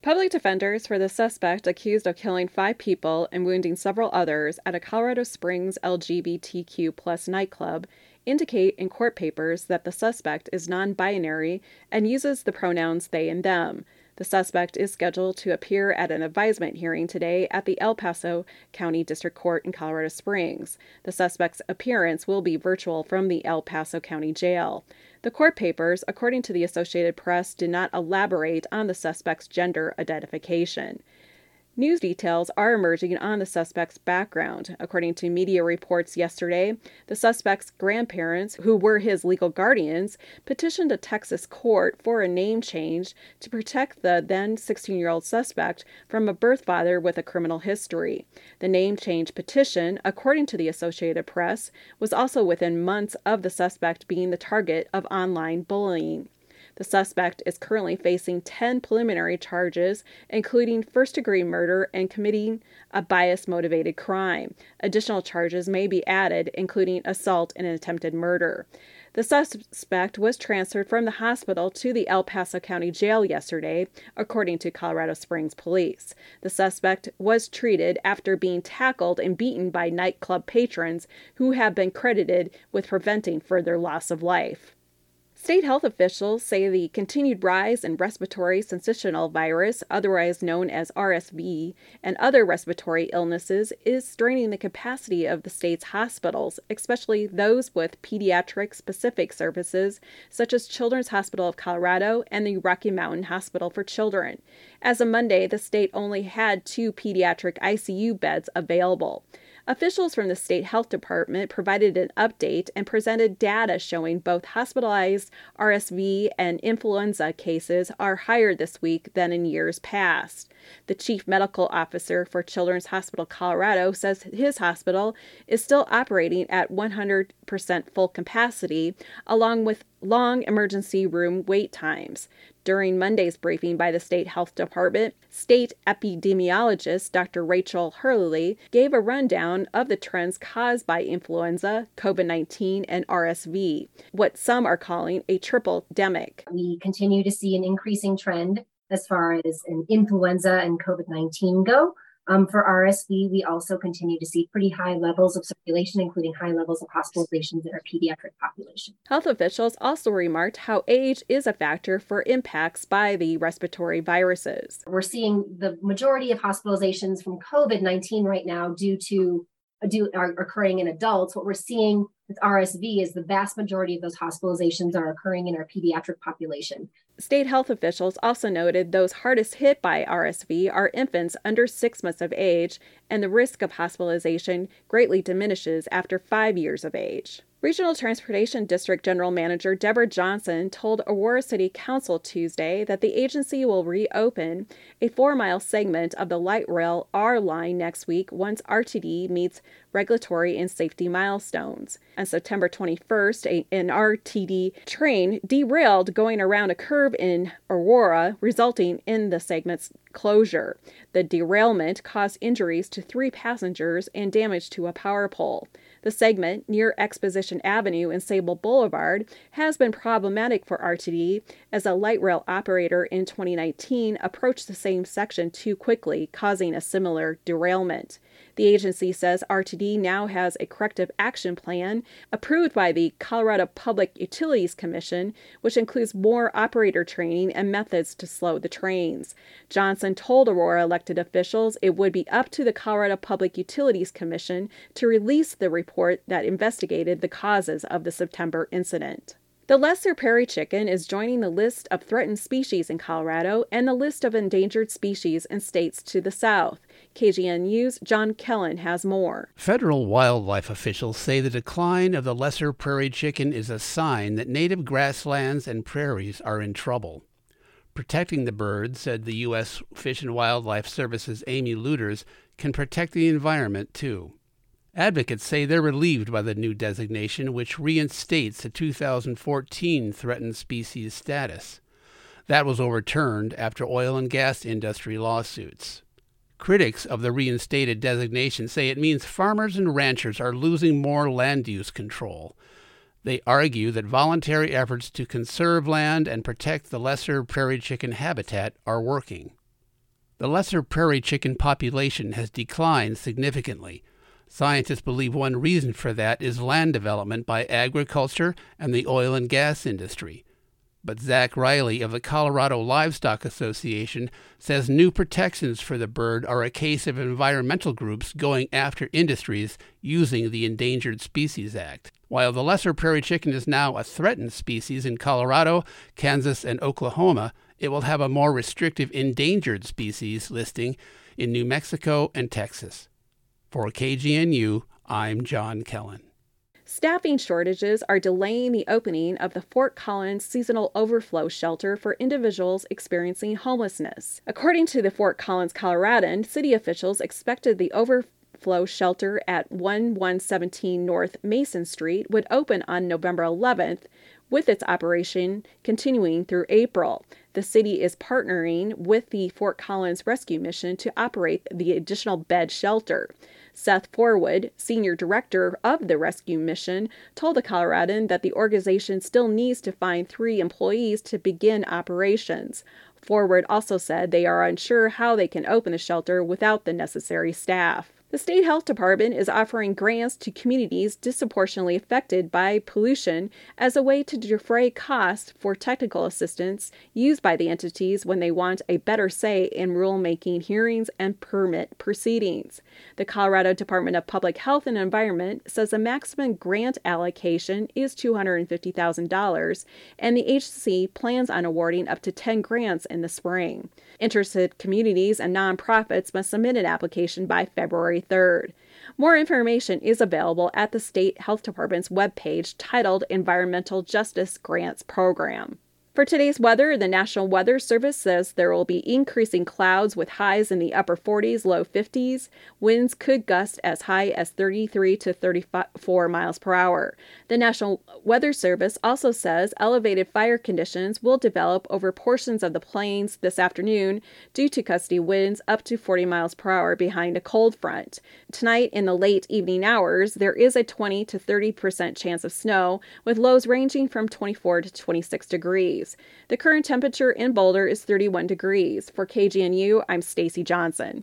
Public defenders for the suspect accused of killing 5 people and wounding several others at a Colorado Springs LGBTQ plus nightclub indicate in court papers that the suspect is non-binary and uses the pronouns they and them. The suspect is scheduled to appear at an advisement hearing today at the El Paso County District Court in Colorado Springs. The suspect's appearance will be virtual from the El Paso County Jail. The court papers, according to the Associated Press, did not elaborate on the suspect's gender identification. News details are emerging on the suspect's background. According to media reports yesterday, the suspect's grandparents, who were his legal guardians, petitioned a Texas court for a name change to protect the then 16-year-old suspect from a birth father with a criminal history. The name change petition, according to the Associated Press, was also within months of the suspect being the target of online bullying. The suspect is currently facing 10 preliminary charges, including first-degree murder and committing a bias-motivated crime. Additional charges may be added, including assault and attempted murder. The suspect was transferred from the hospital to the El Paso County Jail yesterday, according to Colorado Springs Police. The suspect was treated after being tackled and beaten by nightclub patrons who have been credited with preventing further loss of life. State health officials say the continued rise in respiratory syncytial virus, otherwise known as RSV, and other respiratory illnesses is straining the capacity of the state's hospitals, especially those with pediatric-specific services such as Children's Hospital of Colorado and the Rocky Mountain Hospital for Children. As of Monday, the state only had 2 pediatric ICU beds available. Officials from the state health department provided an update and presented data showing both hospitalized RSV and influenza cases are higher this week than in years past. The chief medical officer for Children's Hospital Colorado says his hospital is still operating at 100% full capacity, along with long emergency room wait times. During Monday's briefing by the state health department, state epidemiologist Dr. Rachel Hurley gave a rundown of the trends caused by influenza, COVID-19, and RSV, what some are calling a triple-demic. We continue to see an increasing trend as far as an influenza and COVID-19 go. For RSV, we also continue to see pretty high levels of circulation, including high levels of hospitalizations in our pediatric population. Health officials also remarked how age is a factor for impacts by the respiratory viruses. We're seeing the majority of hospitalizations from COVID-19 right now are occurring in adults. What we're seeing with RSV is the vast majority of those hospitalizations are occurring in our pediatric population. State health officials also noted those hardest hit by RSV are infants under 6 months of age, and the risk of hospitalization greatly diminishes after 5 years of age. Regional Transportation District General Manager Deborah Johnson told Aurora City Council Tuesday that the agency will reopen a 4-mile segment of the light rail R line next week once RTD meets regulatory and safety milestones. On September 21st, an RTD train derailed going around a curve in Aurora, resulting in the segment's closure. The derailment caused injuries to 3 passengers and damage to a power pole. The segment near Exposition Avenue and Sable Boulevard has been problematic for RTD as a light rail operator in 2019 approached the same section too quickly, causing a similar derailment. The agency says RTD now has a corrective action plan approved by the Colorado Public Utilities Commission, which includes more operator training and methods to slow the trains. Johnson told Aurora elected officials it would be up to the Colorado Public Utilities Commission to release the report that investigated the causes of the September incident. The lesser prairie chicken is joining the list of threatened species in Colorado and the list of endangered species in states to the south. KGNU's John Kellen has more. Federal wildlife officials say the decline of the lesser prairie chicken is a sign that native grasslands and prairies are in trouble. Protecting the bird, said the U.S. Fish and Wildlife Service's Amy Lueders, can protect the environment, too. Advocates say they're relieved by the new designation, which reinstates a 2014 threatened species status. That was overturned after oil and gas industry lawsuits. Critics of the reinstated designation say it means farmers and ranchers are losing more land use control. They argue that voluntary efforts to conserve land and protect the lesser prairie chicken habitat are working. The lesser prairie chicken population has declined significantly. Scientists believe one reason for that is land development by agriculture and the oil and gas industry. But Zach Riley of the Colorado Livestock Association says new protections for the bird are a case of environmental groups going after industries using the Endangered Species Act. While the lesser prairie chicken is now a threatened species in Colorado, Kansas, and Oklahoma, it will have a more restrictive endangered species listing in New Mexico and Texas. For KGNU, I'm John Kellen. Staffing shortages are delaying the opening of the Fort Collins Seasonal Overflow Shelter for individuals experiencing homelessness. According to the Fort Collins Coloradan, city officials expected the overflow shelter at 1117 North Mason Street would open on November 11th, with its operation continuing through April. The city is partnering with the Fort Collins Rescue Mission to operate the additional bed shelter. Seth Forwood, senior director of the rescue mission, told the Coloradan that the organization still needs to find 3 employees to begin operations. Forward also said they are unsure how they can open the shelter without the necessary staff. The state health department is offering grants to communities disproportionately affected by pollution as a way to defray costs for technical assistance used by the entities when they want a better say in rulemaking hearings and permit proceedings. The Colorado Department of Public Health and Environment says the maximum grant allocation is $250,000, and the agency plans on awarding up to 10 grants in the spring. Interested communities and nonprofits must submit an application by February 3rd. More information is available at the State Health Department's webpage titled Environmental Justice Grants Program. For today's weather, the National Weather Service says there will be increasing clouds with highs in the upper 40s, low 50s. Winds could gust as high as 33 to 34 miles per hour. The National Weather Service also says elevated fire conditions will develop over portions of the plains this afternoon due to gusty winds up to 40 miles per hour behind a cold front. Tonight, in the late evening hours, there is a 20 to 30% chance of snow, with lows ranging from 24 to 26 degrees. The current temperature in Boulder is 31 degrees. For KGNU, I'm Stacy Johnson.